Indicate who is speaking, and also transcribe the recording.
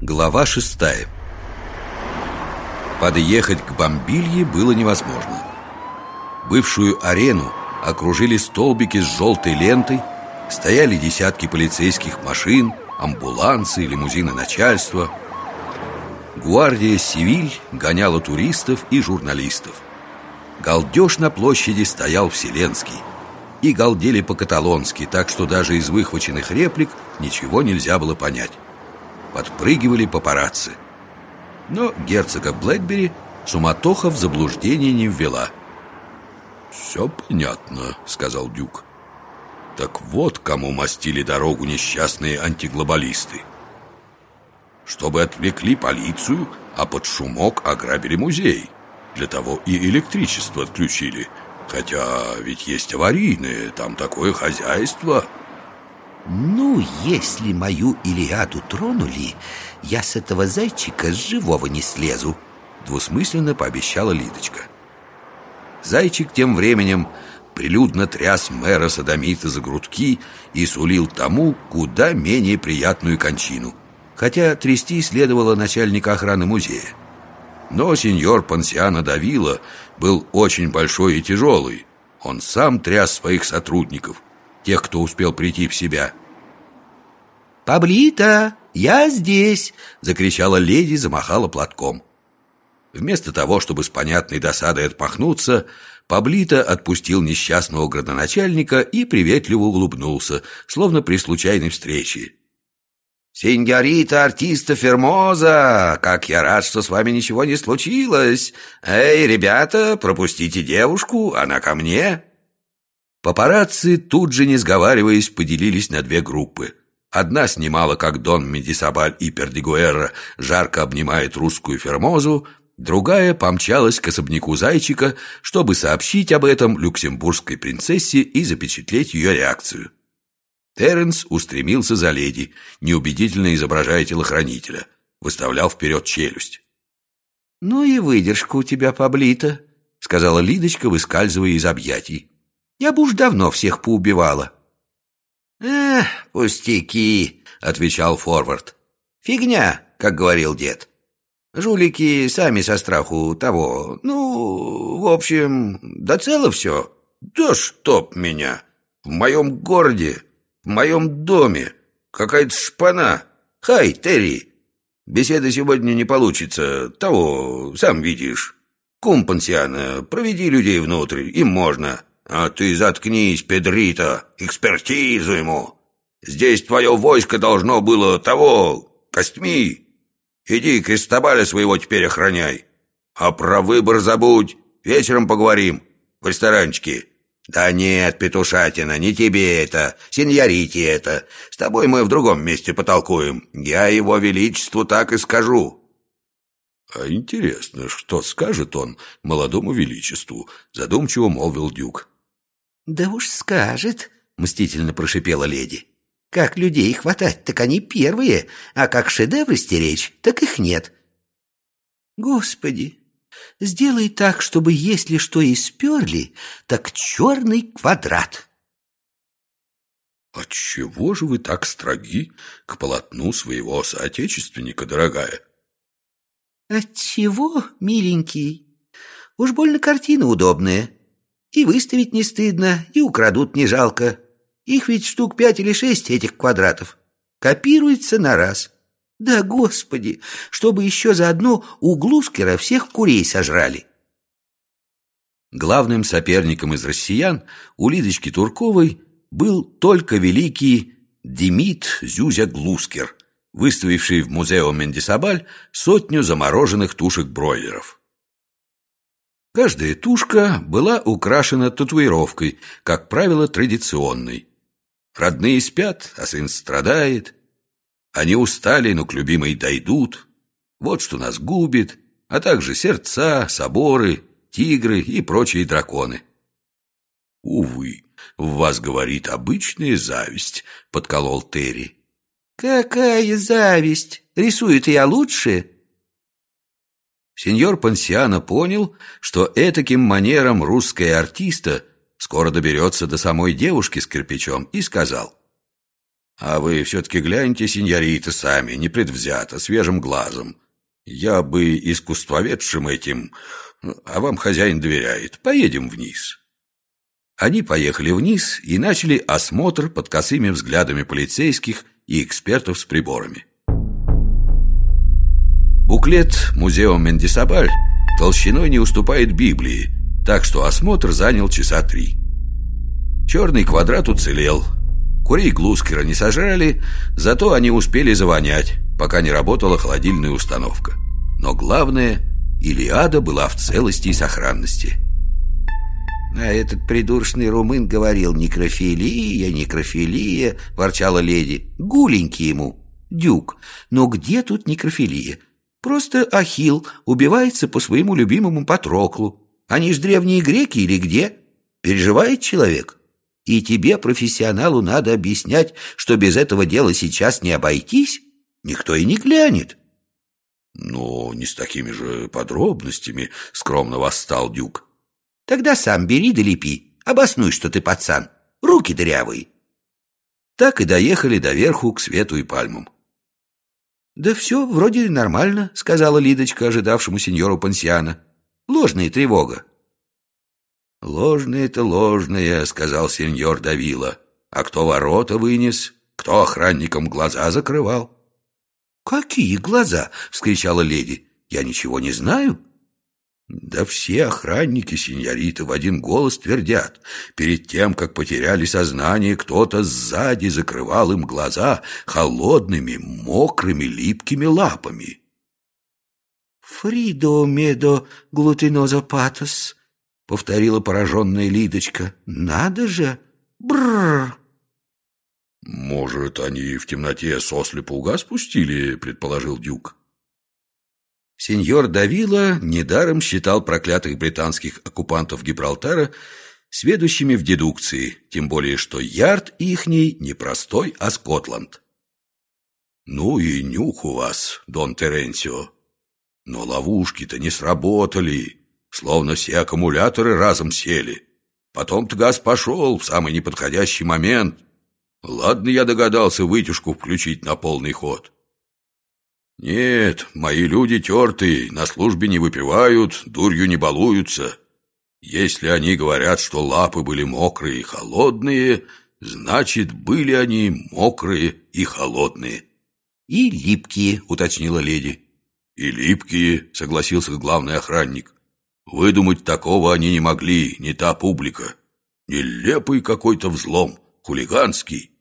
Speaker 1: Глава 6. Подъехать к Бомбилье было невозможно. Бывшую арену окружили столбики с желтой лентой, стояли десятки полицейских машин, амбулансы, лимузины начальства. Гвардия Сивиль гоняла туристов и журналистов. Галдеж на площади стоял вселенский. И галдели по-каталонски, так что даже из выхваченных реплик ничего нельзя было понять. Подпрыгивали папарацци. Но герцога Блэкбери суматоха в заблуждение не ввела. «Все понятно», — сказал Дюк. «Так вот кому мастили дорогу несчастные антиглобалисты. Чтобы отвлекли полицию, а под шумок ограбили музей. Для того и электричество отключили. Хотя ведь есть аварийные, там такое хозяйство».
Speaker 2: «Ну, если мою Илиаду тронули, я с этого зайчика живого не слезу», — двусмысленно пообещала Лидочка. Зайчик тем временем прилюдно тряс мэра Содомита за грудки и сулил тому куда менее приятную кончину, хотя трясти следовало начальника охраны музея. Но сеньор Понсиано Давила был очень большой и тяжелый. Он сам тряс своих сотрудников, тех, кто успел прийти в себя. «Паблито, я здесь!» — закричала леди, замахала платком. Вместо того, чтобы с понятной досадой отпахнуться, Паблито отпустил несчастного градоначальника и приветливо улыбнулся, словно при случайной встрече. «Сеньорита артиста Фермоза, как я рад, что с вами ничего не случилось! Эй, ребята, пропустите девушку, она ко мне!» Папарацци, тут же не сговариваясь, поделились на две группы. Одна снимала, как Дон Мендисабаль и Пердигуэра жарко обнимает русскую Фермозу, другая помчалась к особняку Зайчика, чтобы сообщить об этом люксембургской принцессе и запечатлеть ее реакцию. Терренс устремился за леди, неубедительно изображая телохранителя, выставлял вперед челюсть. «Ну и выдержка у тебя, Паблито», — сказала Лидочка, выскальзывая из объятий. «Я бы уж давно всех поубивала». «Пустяки», — отвечал Форвард. «Фигня, как говорил дед. Жулики сами со страху того. Ну, в общем, да цело все. Да чтоб меня! В моем городе, в моем доме какая-то шпана. Хай, Терри, беседа сегодня не получится. Того, сам видишь. Кум Понсиано, проведи людей внутрь, им можно. А ты заткнись, Педрито, экспертизу ему. Здесь твое войско должно было того, костьми. Иди Кристобаля своего теперь охраняй. А про выбор забудь, вечером поговорим в ресторанчике. Да нет, петушатина, не тебе это, сеньорите это. С тобой мы в другом месте потолкуем. Я его величеству так и скажу».
Speaker 1: «А интересно, что скажет он молодому величеству?» — задумчиво молвил Дюк.
Speaker 2: «Да уж скажет», — мстительно прошипела леди. «Как людей хватать, так они первые, а как шедевры стеречь, так их нет». «Господи, сделай так, чтобы если что и сперли, так черный квадрат».
Speaker 1: «Отчего же вы так строги к полотну своего соотечественника, дорогая?»
Speaker 2: «Отчего, миленький? Уж больно картина удобная. И выставить не стыдно, и украдут не жалко. Их ведь штук 5 или 6 этих квадратов. Копируется на раз. Да, Господи, чтобы еще заодно у Глускера всех курей сожрали».
Speaker 1: Главным соперником из россиян у Лидочки Турковой был только великий Демид Зюзя Глускер, выставивший в музео Мендисабаль 100 замороженных тушек бройлеров. Каждая тушка была украшена татуировкой, как правило, традиционной. Родные спят, а сын страдает. Они устали, но к любимой дойдут. Вот что нас губит, а также сердца, соборы, тигры и прочие драконы. «Увы, в вас говорит обычная зависть», — подколол Терри.
Speaker 2: «Какая зависть! Рисую-то я лучше!»
Speaker 1: Сеньор Понсиано понял, что этаким манером русская артиста скоро доберется до самой девушки с кирпичом, и сказал: А вы все-таки гляньте, сеньорита, сами, непредвзято, свежим глазом. Я бы искусствоведшим этим, а вам хозяин доверяет. Поедем вниз». Они поехали вниз и начали осмотр под косыми взглядами полицейских и экспертов с приборами. Буклет «Музео Мендисабаль» толщиной не уступает Библии, так что осмотр занял часа 3. Черный квадрат уцелел. Курей Глускера не сожрали, зато они успели завонять, пока не работала холодильная установка. Но главное, Илиада была в целости и сохранности.
Speaker 2: «А этот придурочный румын говорил: некрофилия, некрофилия», — ворчала леди. «Гуленький ему, дюк. Но где тут некрофилия? Просто Ахилл убивается по своему любимому Патроклу. Они ж древние греки или где? Переживает человек? И тебе, профессионалу, надо объяснять, что без этого дела сейчас не обойтись? Никто и не глянет».
Speaker 1: «Ну, не с такими же подробностями», — скромно восстал дюк.
Speaker 2: «Тогда сам бери да лепи. Обоснуй, что ты пацан. Руки дырявые».
Speaker 1: Так и доехали до верху к свету и пальмам.
Speaker 2: «Да все вроде нормально», — сказала Лидочка ожидавшему сеньору пансиона. «Ложная тревога».
Speaker 1: «Ложная-то ложная», — сказал сеньор Давила. «А кто ворота вынес? Кто охранникам глаза закрывал?»
Speaker 2: «Какие глаза?» — вскричала леди. «Я ничего не знаю».
Speaker 1: «Да все охранники, сеньорита, в один голос твердят. Перед тем, как потеряли сознание, кто-то сзади закрывал им глаза холодными, мокрыми, липкими лапами».
Speaker 2: «Фридо медо глутиноза патос», — повторила пораженная Лидочка. «Надо же! Бррр!»
Speaker 1: «Может, они в темноте сослепа угас пустили?» — предположил дюк.
Speaker 2: Сеньор Давила недаром считал проклятых британских оккупантов Гибралтара сведущими в дедукции, тем более что ярд ихний не простой, а Скотланд.
Speaker 1: «Ну и нюх у вас, Дон Теренсио. Но ловушки-то не сработали, словно все аккумуляторы разом сели. Потом-то газ пошел в самый неподходящий момент. Ладно, я догадался вытяжку включить на полный ход. Нет, мои люди тертые, на службе не выпивают, дурью не балуются. Если они говорят, что лапы были мокрые и холодные, значит, были они мокрые и холодные».
Speaker 2: «И липкие», — уточнила леди.
Speaker 1: «И липкие», — согласился главный охранник. «Выдумать такого они не могли, не та публика. Нелепый какой-то взлом, хулиганский.